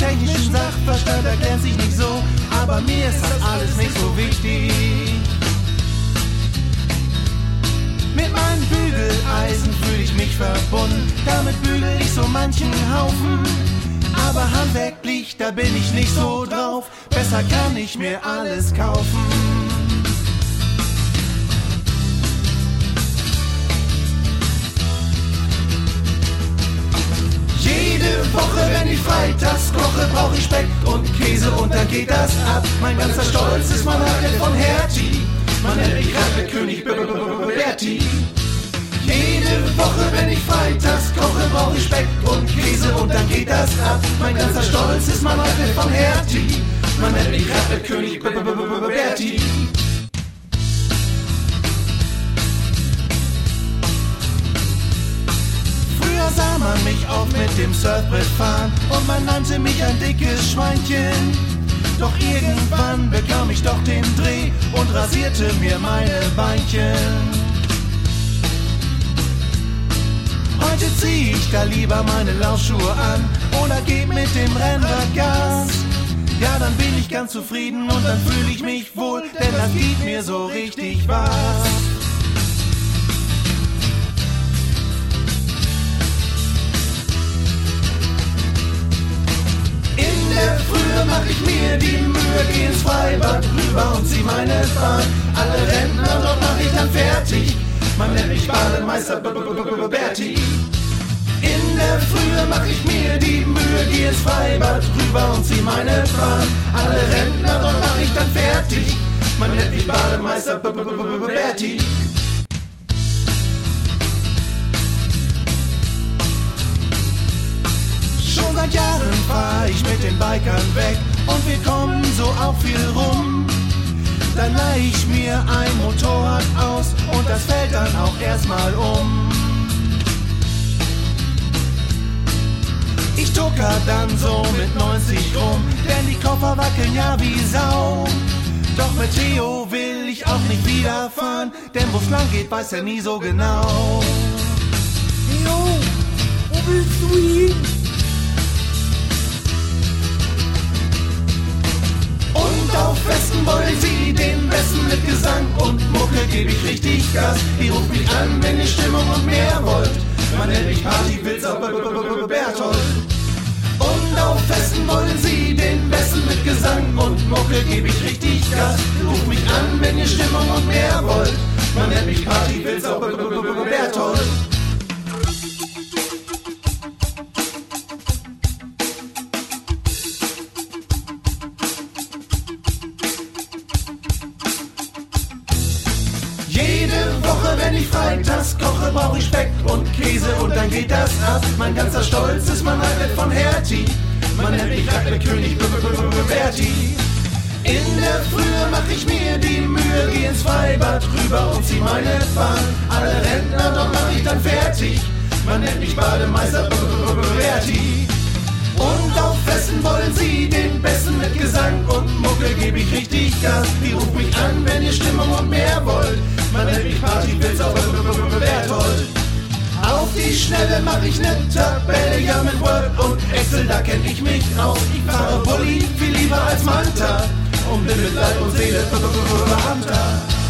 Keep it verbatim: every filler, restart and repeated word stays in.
technischen Sachverstand erklärt sich nicht so, aber mir ist das alles nicht so wichtig. Mit meinen Bügeleisen fühle ich mich verbunden, damit bügel ich so manchen Haufen. Aber handwerklich, da bin ich nicht so drauf, besser kann ich mir alles kaufen. Jede Woche, wenn ich freitags koche, brauch ich Speck und Käse und dann geht das ab. Mein ganzer Stolz ist mein Raclette von Hertie, man nennt mich Raclette-König Berti. Jede Woche, wenn ich freitags koche, brauch ich Speck und Käse und dann geht das ab. Mein ganzer Stolz ist mein Raclette von Hertie, man nennt mich Raclette-König Berti. Früher sah man mich auch mit dem Surfbrett fahren und man nannte mich ein dickes Schweinchen. Doch irgendwann bekam ich doch den Dreh und rasierte mir meine Beinchen. Heute zieh ich da lieber meine Laufschuhe an oder geb mit dem Rennrad Gas. Ja, dann bin ich ganz zufrieden und dann fühle ich mich wohl, denn das gibt mir so richtig was. In der Frühe mach ich mir die Mühe, geh ins Freibad rüber und zieh meine Bahn. Alle Rentner, dort mach ich dann fertig, man nennt mich Bademeister Berti. In der Frühe mach ich mir die Mühe, geh ins Freibad rüber und zieh meine Bahn. Alle Rentner, dort mach ich dann fertig, man nennt mich Bademeister Berti. Schon seit Jahren fahr ich mit den Bikern weg und wir kommen so auch viel rum. Dann leih ich mir ein Motorrad aus und das fällt dann auch erstmal um. Ich tucker dann so mit neunzig rum, denn die Koffer wackeln ja wie Sau. Doch mit Theo will ich auch nicht wieder fahren, denn wo's lang geht, weiß er nie so genau. Theo, wo willst du hin? Und auf Festen wollen sie den Besten mit Gesang und Mucke geb ich richtig Gas. Die ruft mich an, wenn ihr Stimmung und mehr wollt, man nennt mich Partywilzer Berthold. Und auf Festen wollen sie den Besten mit Gesang und Mucke geb ich richtig Gas. Ruft mich an, wenn ihr Stimmung und mehr wollt, man nennt mich Partywilzer Berthold. Jede Woche, wenn ich freitags koche, brauch ich Speck und Käse und dann geht das ab. Mein ganzer Stolz ist mein Raclette von Hertie, man nennt mich Raclette-König Berti. In der Frühe mach ich mir die Mühe, geh ins Freibad rüber und zieh meine Bahn. Alle Rentner, dort mach ich dann fertig, man nennt mich Bademeister Berti. Und auf Festen wollen sie den Besten mit Gesang und Mucke geb ich richtig Gas. Die ruft mich an, wenn ihr Stimmung und mehr wollt, man nennt mich Partywilzer Berthold. Auf die Schnelle mach ich ne Tabelle, ja mit Word und Excel, da kenn ich mich aus. Ich fahre Bulli viel lieber als Manta und bin mit Leib und Seele Beamter.